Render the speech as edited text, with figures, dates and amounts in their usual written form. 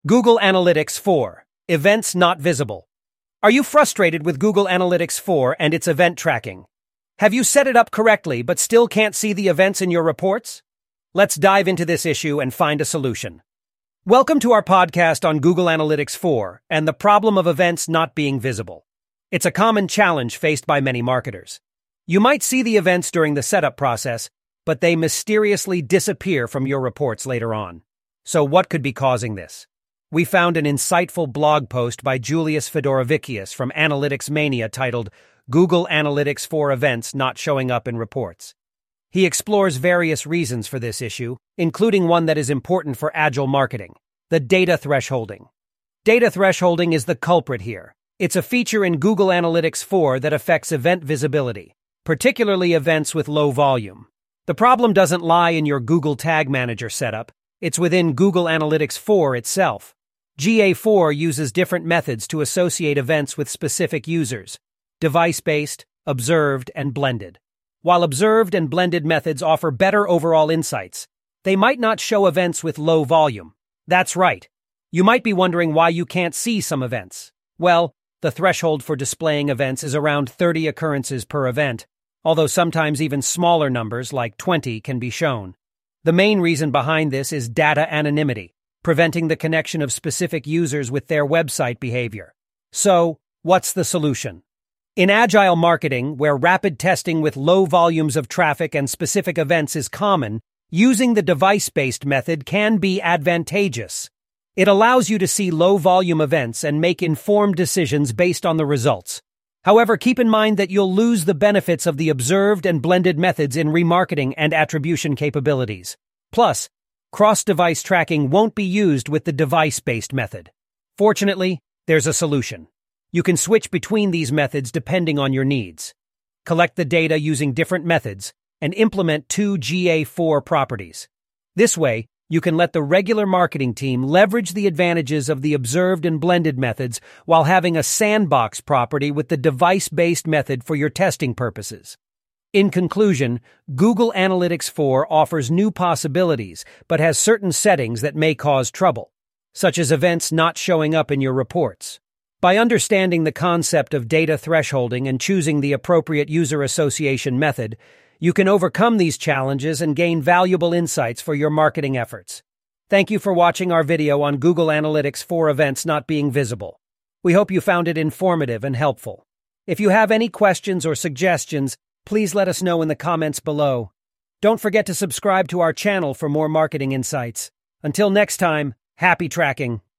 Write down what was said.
Google Analytics 4. Events not visible. Are you frustrated with Google Analytics 4 and its event tracking? Have you set it up correctly but still can't see the events in your reports? Let's dive into this issue and find a solution. Welcome to our podcast on Google Analytics 4 and the problem of events not being visible. It's a common challenge faced by many marketers. You might see the events during the setup process, but they mysteriously disappear from your reports later on. So what could be causing this? We found an insightful blog post by Julius Fedorovicius from Analytics Mania titled Google Analytics 4 Events Not Showing Up in Reports. He explores various reasons for this issue, including one that is important for agile marketing, the data thresholding. Data thresholding is the culprit here. It's a feature in Google Analytics 4 that affects event visibility, particularly events with low volume. The problem doesn't lie in your Google Tag Manager setup, it's within Google Analytics 4 itself. GA4 uses different methods to associate events with specific users: device-based, observed, and blended. While observed and blended methods offer better overall insights, they might not show events with low volume. That's right. You might be wondering why you can't see some events. Well, the threshold for displaying events is around 30 occurrences per event, although sometimes even smaller numbers like 20 can be shown. The main reason behind this is data anonymity, preventing the connection of specific users with their website behavior. So, what's the solution? In agile marketing, where rapid testing with low volumes of traffic and specific events is common, using the device-based method can be advantageous. It allows you to see low-volume events and make informed decisions based on the results. However, keep in mind that you'll lose the benefits of the observed and blended methods in remarketing and attribution capabilities. Plus, cross-device tracking won't be used with the device-based method. Fortunately, there's a solution. You can switch between these methods depending on your needs. Collect the data using different methods and implement two GA4 properties. This way, you can let the regular marketing team leverage the advantages of the observed and blended methods while having a sandbox property with the device-based method for your testing purposes. In conclusion, Google Analytics 4 offers new possibilities but has certain settings that may cause trouble, such as events not showing up in your reports. By understanding the concept of data thresholding and choosing the appropriate user association method, you can overcome these challenges and gain valuable insights for your marketing efforts. Thank you for watching our video on Google Analytics 4 events not being visible. We hope you found it informative and helpful. If you have any questions or suggestions, please let us know in the comments below. Don't forget to subscribe to our channel for more marketing insights. Until next time, happy tracking!